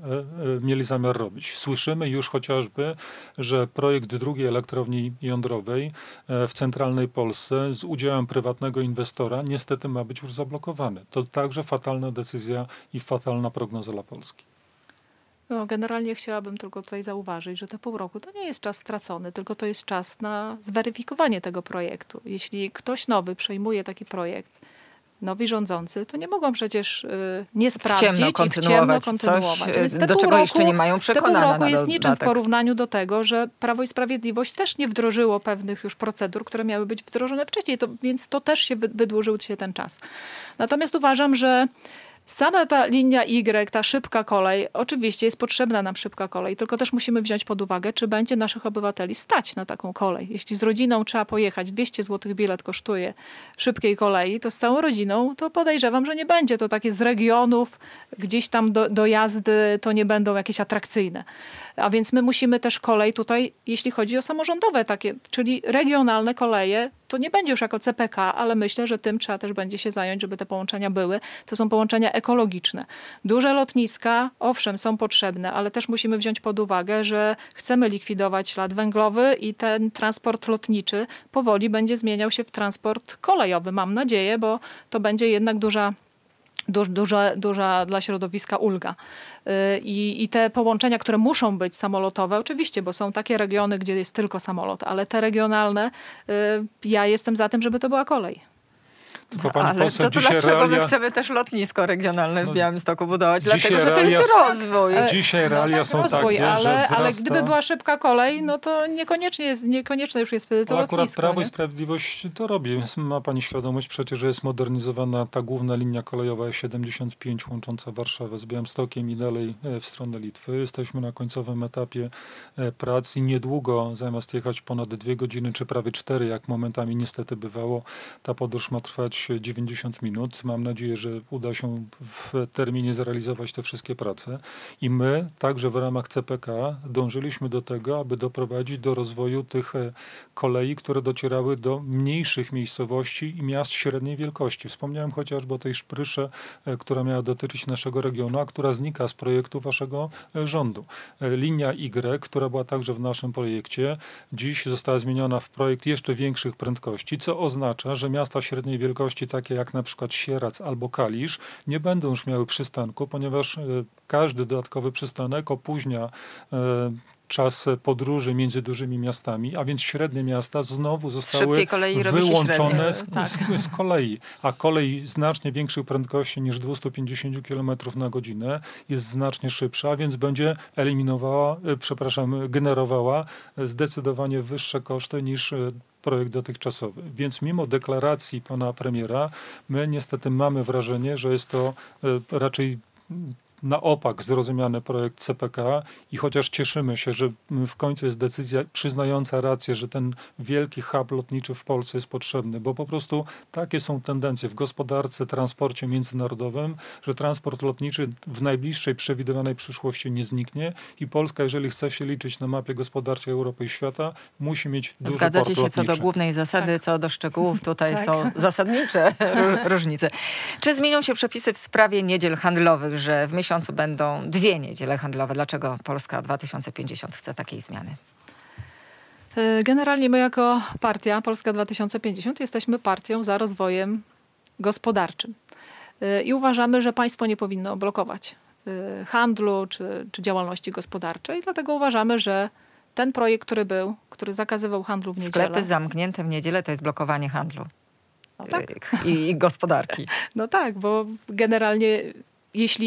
mieli zamiar robić. Słyszymy już chociażby, że projekt drugiej elektrowni jądrowej w centralnej Polsce z udziałem prywatnego inwestora niestety ma być już zablokowany. To także fatalna decyzja i fatalna prognoza dla Polski. No, generalnie chciałabym tylko tutaj zauważyć, że te pół roku to nie jest czas stracony, tylko to jest czas na zweryfikowanie tego projektu. Jeśli ktoś nowy przejmuje taki projekt, nowi rządzący, to nie mogą przecież nie sprawdzić i w ciemno kontynuować. Coś, Więc do czego jeszcze nie mają przekonania. Te pół roku jest niczym w porównaniu do tego, że Prawo i Sprawiedliwość też nie wdrożyło pewnych już procedur, które miały być wdrożone wcześniej, więc to też się wydłużył się ten czas. Natomiast uważam, że sama ta linia Y, ta szybka kolej, oczywiście jest potrzebna nam szybka kolej, tylko też musimy wziąć pod uwagę, czy będzie naszych obywateli stać na taką kolej. Jeśli z rodziną trzeba pojechać, 200 zł bilet kosztuje szybkiej kolei, to z całą rodziną to podejrzewam, że nie będzie to takie z regionów, gdzieś tam dojazdy to nie będą jakieś atrakcyjne. A więc my musimy też kolej tutaj, jeśli chodzi o samorządowe takie, czyli regionalne koleje, to nie będzie już jako CPK, ale myślę, że tym trzeba też będzie się zająć, żeby te połączenia były. To są połączenia ekologiczne. Duże lotniska, owszem, są potrzebne, ale też musimy wziąć pod uwagę, że chcemy likwidować ślad węglowy i ten transport lotniczy powoli będzie zmieniał się w transport kolejowy. Mam nadzieję, bo to będzie jednak duża dla środowiska ulga. I te połączenia, które muszą być samolotowe, oczywiście, bo są takie regiony, gdzie jest tylko samolot, ale te regionalne, ja jestem za tym, żeby to była kolej. Tylko pani ale poseł, to dlaczego my chcemy też lotnisko regionalne w Białymstoku budować? Dlatego, że to realia, jest rozwój. Dzisiaj realia są rozwój, takie, że wzrasta... ale gdyby była szybka kolej, no to niekonieczne już jest wtedy to lotnisko. Akurat Prawo i Sprawiedliwość to robi. Ma pani świadomość przecież, że jest modernizowana ta główna linia kolejowa E75 łącząca Warszawę z Białymstokiem i dalej w stronę Litwy. Jesteśmy na końcowym etapie prac i niedługo, zamiast jechać ponad 2 godziny, czy prawie 4, jak momentami niestety bywało, ta podróż ma trwać 90 minut. Mam nadzieję, że uda się w terminie zrealizować te wszystkie prace. I my także w ramach CPK dążyliśmy do tego, aby doprowadzić do rozwoju tych kolei, które docierały do mniejszych miejscowości i miast średniej wielkości. Wspomniałem chociażby o tej szprysze, która miała dotyczyć naszego regionu, a która znika z projektu waszego rządu. Linia Y, która była także w naszym projekcie, dziś została zmieniona w projekt jeszcze większych prędkości, co oznacza, że miasta średniej wielkości, takie jak na przykład Sierac albo Kalisz, nie będą już miały przystanku, ponieważ każdy dodatkowy przystanek opóźnia czas podróży między dużymi miastami, a więc średnie miasta znowu zostały wyłączone z kolei. A kolej znacznie większych prędkości niż 250 km na godzinę jest znacznie szybsza, a więc będzie generowała zdecydowanie wyższe koszty niż projekt dotychczasowy. Więc mimo deklaracji pana premiera, my niestety mamy wrażenie, że jest to raczej na opak zrozumiany projekt CPK i chociaż cieszymy się, że w końcu jest decyzja przyznająca rację, że ten wielki hub lotniczy w Polsce jest potrzebny, bo po prostu takie są tendencje w gospodarce, transporcie międzynarodowym, że transport lotniczy w najbliższej przewidywanej przyszłości nie zniknie i Polska, jeżeli chce się liczyć na mapie gospodarczej Europy i świata, musi mieć duży port Zgadzacie się lotniczy. co do głównej zasady, co do szczegółów. Tutaj Tak. są zasadnicze różnice. Czy zmienią się przepisy w sprawie niedziel handlowych, że w miesiącu będą 2 niedziele handlowe? Dlaczego Polska 2050 chce takiej zmiany? Generalnie my jako partia Polska 2050 jesteśmy partią za rozwojem gospodarczym. I uważamy, że państwo nie powinno blokować handlu czy działalności gospodarczej. Dlatego uważamy, że ten projekt, który zakazywał handlu w niedzielę... Sklepy zamknięte w niedzielę to jest blokowanie handlu No tak. i gospodarki. No tak, bo generalnie jeśli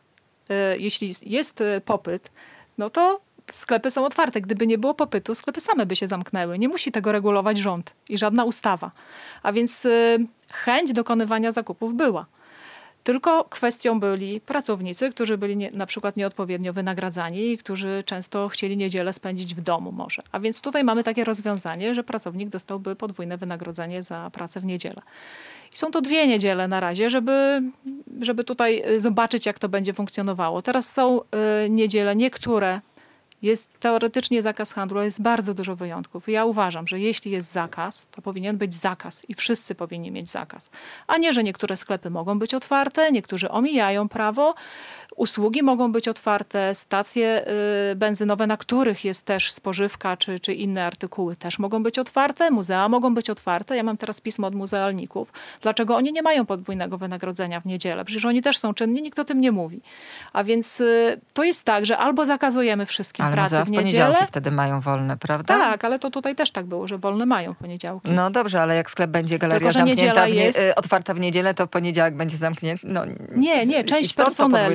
jest popyt, no to sklepy są otwarte. Gdyby nie było popytu, sklepy same by się zamknęły. Nie musi tego regulować rząd i żadna ustawa. A więc chęć dokonywania zakupów była. Tylko kwestią byli pracownicy, którzy byli na przykład nieodpowiednio wynagradzani i którzy często chcieli niedzielę spędzić w domu może. A więc tutaj mamy takie rozwiązanie, że pracownik dostałby podwójne wynagrodzenie za pracę w niedzielę. I są to 2 niedziele na razie, żeby tutaj zobaczyć, jak to będzie funkcjonowało. Teraz są niedziele niektóre. Jest teoretycznie zakaz handlu, ale jest bardzo dużo wyjątków. I ja uważam, że jeśli jest zakaz, to powinien być zakaz i wszyscy powinni mieć zakaz. A nie, że niektóre sklepy mogą być otwarte, niektórzy omijają prawo, usługi mogą być otwarte, stacje benzynowe, na których jest też spożywka czy inne artykuły też mogą być otwarte, muzea mogą być otwarte. Ja mam teraz pismo od muzealników. Dlaczego oni nie mają podwójnego wynagrodzenia w niedzielę? Przecież oni też są czynni, nikt o tym nie mówi. A więc to jest tak, że albo zakazujemy wszystkim pracy w niedzielę. Poniedziałki wtedy mają wolne, prawda? Tak, ale to tutaj też tak było, że wolne mają poniedziałki. No dobrze, ale jak sklep będzie, galeria Tylko, że zamknięta, otwarta w niedzielę, to poniedziałek będzie zamknięty? No, nie, część personelu.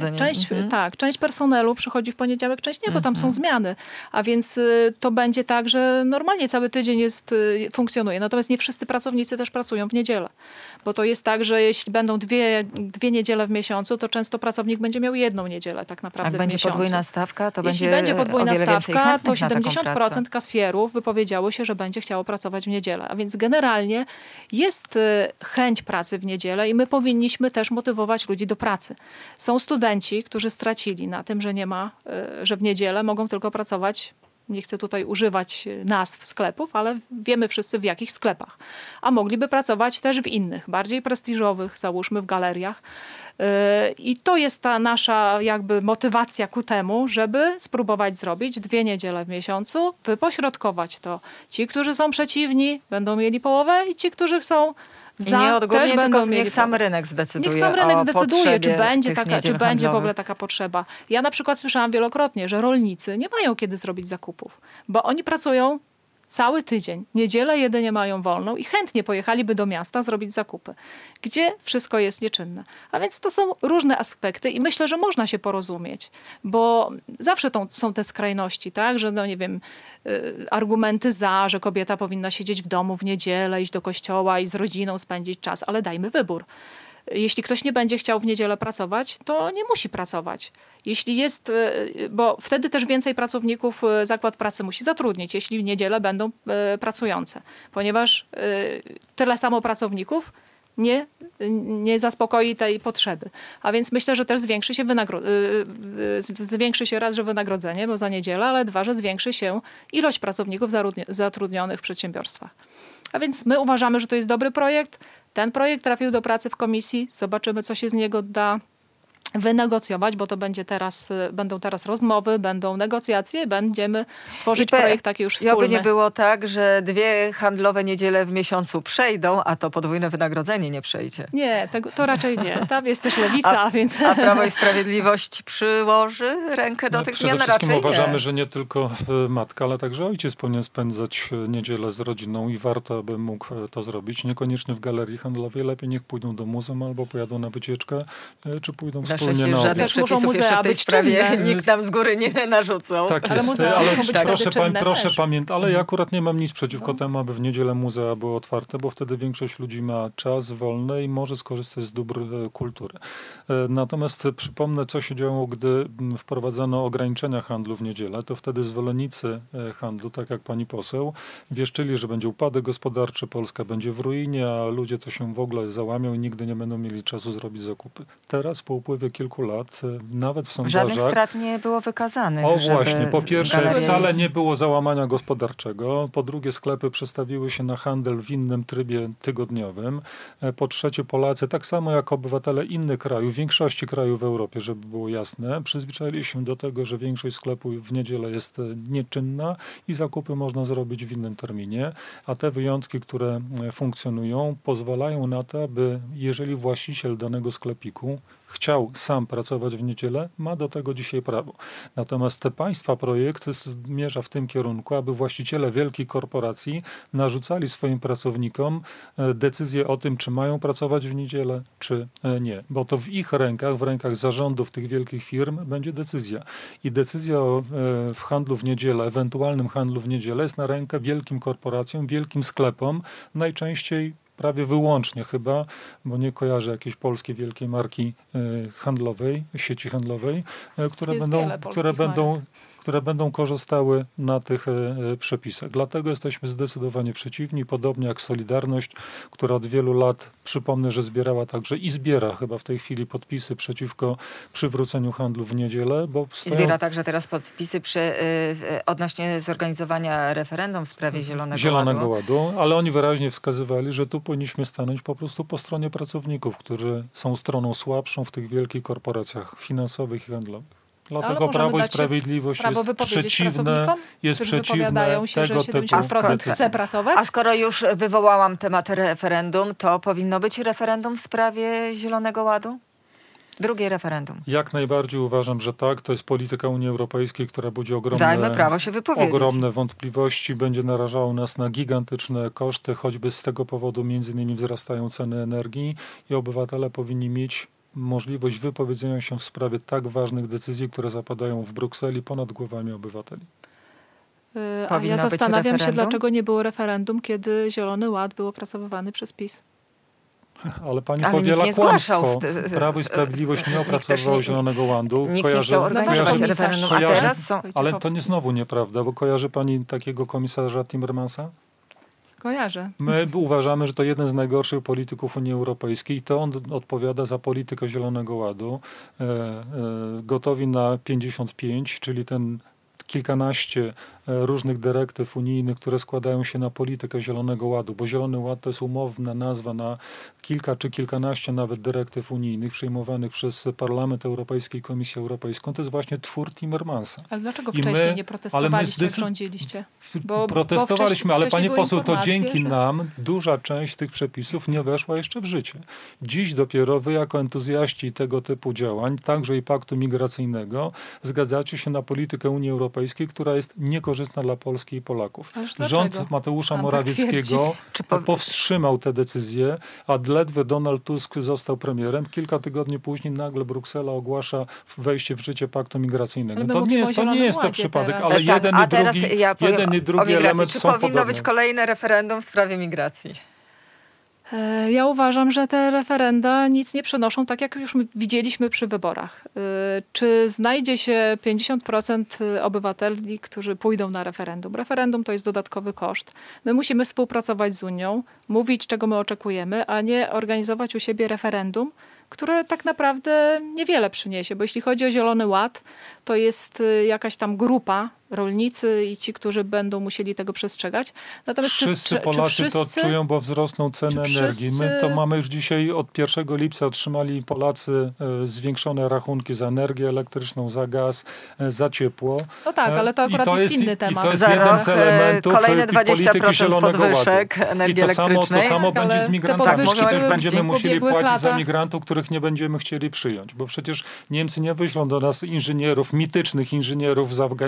Część personelu przychodzi w poniedziałek, część nie, bo tam są zmiany. A więc to będzie tak, że normalnie cały tydzień funkcjonuje. Natomiast nie wszyscy pracownicy też pracują w niedzielę. Bo to jest tak, że jeśli będą dwie niedziele w miesiącu, to często pracownik będzie miał 1 niedzielę tak naprawdę w miesiącu. Jak będzie podwójna stawka, to jeśli będzie podwójna stawka, to 70% kasjerów wypowiedziało się, że będzie chciało pracować w niedzielę. A więc generalnie jest chęć pracy w niedzielę i my powinniśmy też motywować ludzi do pracy. Są studenci, którzy stracili na tym, że w niedzielę mogą tylko pracować. Nie chcę tutaj używać nazw sklepów, ale wiemy wszyscy w jakich sklepach. A mogliby pracować też w innych, bardziej prestiżowych, załóżmy w galeriach. I to jest ta nasza jakby motywacja ku temu, żeby spróbować zrobić 2 niedziele w miesiącu, wypośrodkować to. Ci, którzy są przeciwni, będą mieli połowę i ci, którzy są za, i nieodgórnie, też będą mieli niech sam rynek zdecyduje. Niech sam rynek zdecyduje, czy będzie w ogóle taka taka potrzeba. Ja na przykład słyszałam wielokrotnie, że rolnicy nie mają kiedy zrobić zakupów, bo oni pracują cały tydzień. Niedzielę jedynie mają wolną i chętnie pojechaliby do miasta zrobić zakupy, gdzie wszystko jest nieczynne. A więc to są różne aspekty i myślę, że można się porozumieć, bo zawsze są te skrajności, tak, że argumenty za, że kobieta powinna siedzieć w domu w niedzielę, iść do kościoła i z rodziną spędzić czas, ale dajmy wybór. Jeśli ktoś nie będzie chciał w niedzielę pracować, to nie musi pracować. Jeśli jest, bo wtedy też więcej pracowników zakład pracy musi zatrudnić, jeśli w niedzielę będą pracujące. Ponieważ tyle samo pracowników nie zaspokoi tej potrzeby. A więc myślę, że też zwiększy się raz, że wynagrodzenie, bo za niedzielę, ale 2, że zwiększy się ilość pracowników zatrudnionych w przedsiębiorstwach. A więc my uważamy, że to jest dobry projekt. Ten projekt trafił do pracy w komisji. Zobaczymy, co się z niego da wynegocjować, bo to będą teraz rozmowy, będą negocjacje, będziemy tworzyć projekt taki już wspólny. Aby nie było tak, że 2 handlowe niedziele w miesiącu przejdą, a to podwójne wynagrodzenie nie przejdzie. Nie, to raczej nie. Tam jest też lewica, więc... A Prawo i Sprawiedliwość przyłoży rękę do tych zmian? Przede wszystkim uważamy, że nie tylko matka, ale także ojciec powinien spędzać niedzielę z rodziną i warto, aby mógł to zrobić. Niekoniecznie w galerii handlowej. Lepiej niech pójdą do muzeum albo pojadą na wycieczkę, czy pójdą w Cieszę wspólnie się, na że obiad. żadnych przepisów jeszcze w tej być sprawie czynne. nikt nam z góry nie narzucał. Tak Ale jest, muzea ale muszą być wtedy czynne proszę też. pamiętać, ale ja akurat nie mam nic przeciwko temu, aby w niedzielę muzea były otwarte, bo wtedy większość ludzi ma czas wolny i może skorzystać z dóbr kultury. Natomiast przypomnę, co się działo, gdy wprowadzano ograniczenia handlu w niedzielę, to wtedy zwolennicy handlu, tak jak pani poseł, wieszczyli, że będzie upadek gospodarczy, Polska będzie w ruinie, a ludzie to się w ogóle załamią i nigdy nie będą mieli czasu zrobić zakupy. Teraz, po upływie kilku lat, nawet w sondażach... Żadnych strat nie było wykazanych. O żeby właśnie, po pierwsze galerie- wcale nie było załamania gospodarczego, po drugie sklepy przestawiły się na handel w innym trybie tygodniowym, po trzecie Polacy, tak samo jak obywatele innych krajów, większości krajów w Europie, żeby było jasne, przyzwyczaili się do tego, że większość sklepów w niedzielę jest nieczynna i zakupy można zrobić w innym terminie, a te wyjątki, które funkcjonują, pozwalają na to, aby jeżeli właściciel danego sklepiku chciał sam pracować w niedzielę, ma do tego dzisiaj prawo. Natomiast państwa projekt zmierza w tym kierunku, aby właściciele wielkich korporacji narzucali swoim pracownikom decyzję o tym, czy mają pracować w niedzielę, czy nie. Bo to w ich rękach, w rękach zarządów tych wielkich firm będzie decyzja. I decyzja w handlu w niedzielę, ewentualnym handlu w niedzielę jest na rękę wielkim korporacjom, wielkim sklepom, najczęściej prawie wyłącznie chyba, bo nie kojarzę jakiejś polskiej wielkiej marki handlowej, sieci handlowej, które będą korzystały na tych przepisach. Dlatego jesteśmy zdecydowanie przeciwni, podobnie jak Solidarność, która od wielu lat, przypomnę, że zbierała także i zbiera chyba w tej chwili podpisy przeciwko przywróceniu handlu w niedzielę. Bo Zbiera także teraz podpisy odnośnie zorganizowania referendum w sprawie Zielonego Ładu. Ale oni wyraźnie wskazywali, że tu powinniśmy stanąć po prostu po stronie pracowników, którzy są stroną słabszą w tych wielkich korporacjach finansowych i handlowych. Dlatego Prawo i Sprawiedliwość jest przeciwne się, tego że typu 70% chce pracować. A skoro już wywołałam temat referendum, to powinno być referendum w sprawie Zielonego Ładu? Drugie referendum. Jak najbardziej uważam, że tak. To jest polityka Unii Europejskiej, która budzi Dajmy prawo się wypowiedzieć. ogromne wątpliwości. Będzie narażało nas na gigantyczne koszty, choćby z tego powodu między innymi wzrastają ceny energii i obywatele powinni mieć możliwość wypowiedzenia się w sprawie tak ważnych decyzji, które zapadają w Brukseli ponad głowami obywateli. A ja zastanawiam się, dlaczego nie było referendum, kiedy Zielony Ład był opracowywany przez PiS. Ale pani powiela kłamstwo. Prawo i Sprawiedliwość nie opracowało Zielonego Ładu. Nikt nie chciał organizować referendum, a teraz są... Ale to nie znowu nieprawda, bo kojarzy pani takiego komisarza Timmermansa? Kojarzę. My uważamy, że to jeden z najgorszych polityków Unii Europejskiej i to on odpowiada za politykę Zielonego Ładu. Gotowi na 55, czyli ten kilkanaście różnych dyrektyw unijnych, które składają się na politykę Zielonego Ładu, bo Zielony Ład to jest umowna nazwa na kilka czy kilkanaście nawet dyrektyw unijnych przyjmowanych przez Parlament Europejski i Komisję Europejską. To jest właśnie twór Timmermansa. Ale dlaczego wcześniej nie protestowaliście, jak rządziliście? Protestowaliśmy, ale pani poseł, to dzięki że... nam duża część tych przepisów nie weszła jeszcze w życie. Dziś dopiero wy jako entuzjaści tego typu działań, także i paktu migracyjnego, zgadzacie się na politykę Unii Europejskiej, która jest niekorzystna dla Polski i Polaków. Rząd Mateusza Morawieckiego powstrzymał tę decyzję, a ledwie Donald Tusk został premierem. Kilka tygodni później nagle Bruksela ogłasza wejście w życie paktu migracyjnego. To nie jest to przypadek, teraz. ale jeden i drugi element są podobne. Czy powinno być kolejne referendum w sprawie migracji? Ja uważam, że te referenda nic nie przynoszą, tak jak już widzieliśmy przy wyborach. Czy znajdzie się 50% obywateli, którzy pójdą na referendum? Referendum to jest dodatkowy koszt. My musimy współpracować z Unią, mówić, czego my oczekujemy, a nie organizować u siebie referendum, które tak naprawdę niewiele przyniesie, bo jeśli chodzi o Zielony Ład, to jest jakaś tam grupa, rolnicy i ci, którzy będą musieli tego przestrzegać. Natomiast wszyscy Polacy to odczują, bo wzrosną ceny energii. My to mamy już dzisiaj od 1 lipca otrzymali Polacy zwiększone rachunki za energię elektryczną, za gaz, za ciepło. No tak, ale to akurat jest inny temat. I to jest jeden z elementów polityki Zielonego Ładu. I to samo będzie z migrantami. Przecież będziemy musieli płacić lata za migrantów, których nie będziemy chcieli przyjąć. Bo przecież Niemcy nie wyślą do nas inżynierów, mitycznych inżynierów z Afganistanu,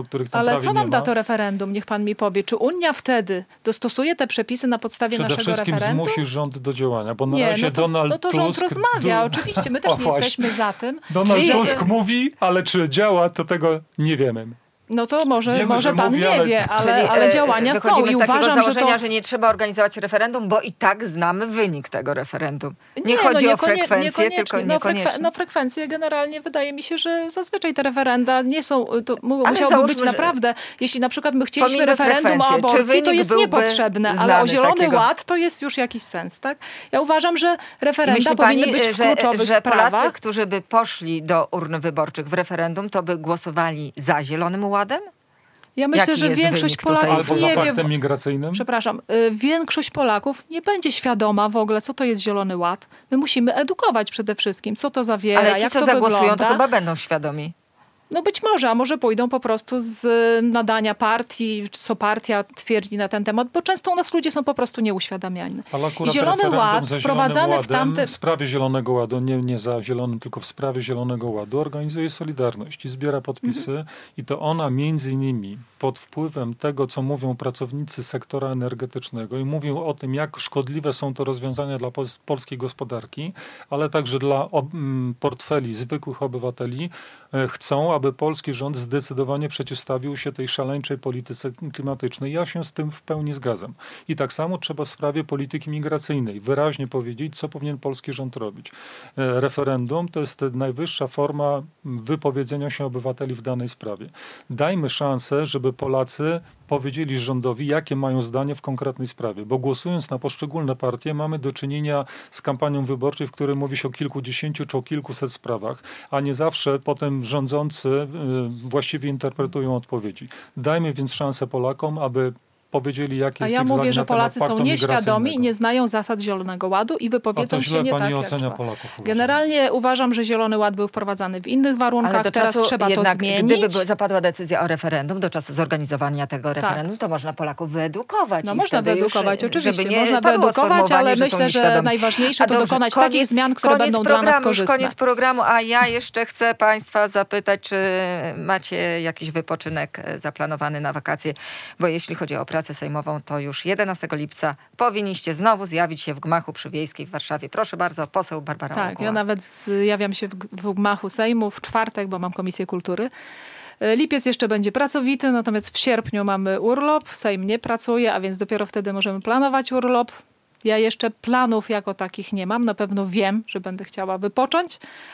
których tam Ale prawie co nam nie da ma. to referendum? Niech pan mi powie. Czy Unia wtedy dostosuje te przepisy na podstawie Przede naszego wszystkim referendum? zmusi rząd do działania, bo na Nie, razie Donald no to Tusk... rząd rozmawia. Oczywiście, my też nie właśnie. jesteśmy za tym. Donald Czyli- Tusk mówi, ale czy działa, to tego nie wiemy. No to może Wiemy, że pan mówi, nie ale- wie, Czyli, ale działania są wychodzimy i z takiego uważam, że założenia, to... że nie trzeba organizować referendum, bo i tak znamy wynik tego referendum. Nie chodzi o frekwencję, tylko niekoniecznie. Frekwencje generalnie wydaje mi się, że zazwyczaj te referenda nie są, to musiałoby załóżmy, być że- naprawdę, jeśli na przykład my chcieliśmy Pomijmy referendum o frekwencję. Czy aborcji, to wynik jest byłby niepotrzebne, ale znany o Zielony takiego? Ład to jest już jakiś sens, tak? Ja uważam, że referenda Myśli powinny pani, być w kluczowych że Polacy, sprawach. którzy by poszli do urn wyborczych w referendum, to by głosowali za Zielonym Ładem? Ja myślę, Jaki że jest większość wynik tutaj? Polaków Albo za nie wie... paktem migracyjnym. Przepraszam, większość Polaków nie będzie świadoma w ogóle, co to jest Zielony Ład. My musimy edukować przede wszystkim, co to zawiera, Ale ci, jak co to zagłosują, wygląda. to chyba będą świadomi. No być może, a może pójdą po prostu z nadania partii, co partia twierdzi na ten temat, bo często u nas ludzie są po prostu nieuświadamiani. Ale akurat I Zielony referendum Ład za wprowadzany Zielonym w tamte... w sprawie Zielonego Ładu, nie za Zielonym, tylko w sprawie Zielonego Ładu organizuje Solidarność i zbiera podpisy i to ona między innymi pod wpływem tego, co mówią pracownicy sektora energetycznego i mówią o tym, jak szkodliwe są to rozwiązania dla polskiej gospodarki, ale także dla portfeli zwykłych obywateli, chcą, aby polski rząd zdecydowanie przeciwstawił się tej szaleńczej polityce klimatycznej. Ja się z tym w pełni zgadzam. I tak samo trzeba w sprawie polityki migracyjnej wyraźnie powiedzieć, co powinien polski rząd robić. Referendum to jest najwyższa forma wypowiedzenia się obywateli w danej sprawie. Dajmy szansę, żeby Polacy powiedzieli rządowi, jakie mają zdanie w konkretnej sprawie, bo głosując na poszczególne partie mamy do czynienia z kampanią wyborczą, w której mówi się o kilkudziesięciu czy o kilkuset sprawach, a nie zawsze potem rządzący właściwie interpretują odpowiedzi. Dajmy więc szansę Polakom, aby powiedzieli, jakie A jest ja ich mówię, zdanie że na temat Polacy paktu są nieświadomi i migracyjnego. nie znają zasad Zielonego Ładu i A wypowiedzą to się źle nie pani tak, jak ocenia trzeba. Polaków. uważam. Generalnie uważam, że Zielony Ład był wprowadzany w innych warunkach, do teraz czasu trzeba to jednak, zmienić. Gdyby zapadła decyzja o referendum, do czasu zorganizowania tego referendum, to można Polaków wyedukować. No i można wtedy wyedukować, już, oczywiście. żeby nie Można padło wyedukować, ale sformułowanie, że są myślę, że nieświadomi. najważniejsze A to dobrze, dokonać takich zmian, które będą dla nas korzystne. Koniec programu, a ja jeszcze chcę państwa zapytać, czy macie jakiś wypoczynek zaplanowany na wakacje, bo jeśli chodzi o pracę sejmową, to już 11 lipca powinniście znowu zjawić się w gmachu przy Wiejskiej w Warszawie. Proszę bardzo, poseł Barbara Tak, Okuła. ja nawet zjawiam się w gmachu Sejmu w czwartek, bo mam Komisję Kultury. Lipiec jeszcze będzie pracowity, natomiast w sierpniu mamy urlop. Sejm nie pracuje, a więc dopiero wtedy możemy planować urlop. Ja jeszcze planów jako takich nie mam. Na pewno wiem, że będę chciała wypocząć.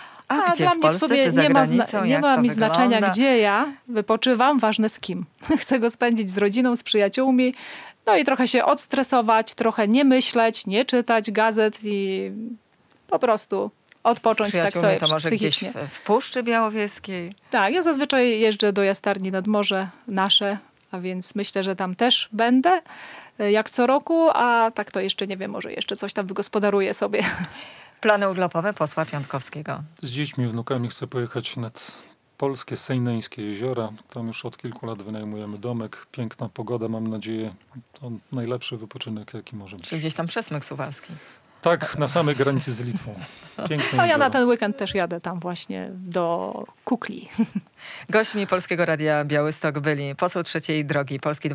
A gdzie, dla w mnie Polsce, w sobie czy za nie granicą? nie Jak ma to mi wygląda? znaczenia, gdzie ja wypoczywam, ważne z kim. Chcę go spędzić z rodziną, z przyjaciółmi. No i trochę się odstresować, trochę nie myśleć, nie czytać gazet i po prostu odpocząć tak sobie to może psychicznie. gdzieś w Puszczy Białowieskiej. Tak, ja zazwyczaj jeżdżę do Jastarni nad Morze nasze, a więc myślę, że tam też będę jak co roku, a tak to jeszcze nie wiem, może jeszcze coś tam wygospodaruję sobie. Plany urlopowe posła Piątkowskiego. Z dziećmi, wnukami chcę pojechać nad polskie Sejneńskie jeziora. Tam już od kilku lat wynajmujemy domek. Piękna pogoda, mam nadzieję. To najlepszy wypoczynek, jaki może być. Czy gdzieś tam Przesmyk Suwalski. Tak, na samej granicy z Litwą. Piękne A ja na jeziora. ten weekend też jadę tam właśnie do Kukli. Gośćmi Polskiego Radia Białystok byli poseł trzeciej drogi Polski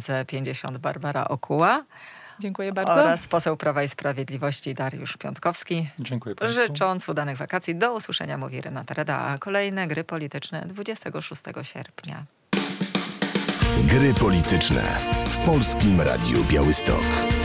2050 Barbara Okuła Dziękuję bardzo. oraz poseł Prawa i Sprawiedliwości Dariusz Piątkowski. Dziękuję Państwu. Życząc udanych wakacji, do usłyszenia, mówi Renata Reda, a kolejne gry polityczne 26 sierpnia. Gry polityczne w Polskim Radiu Białystok.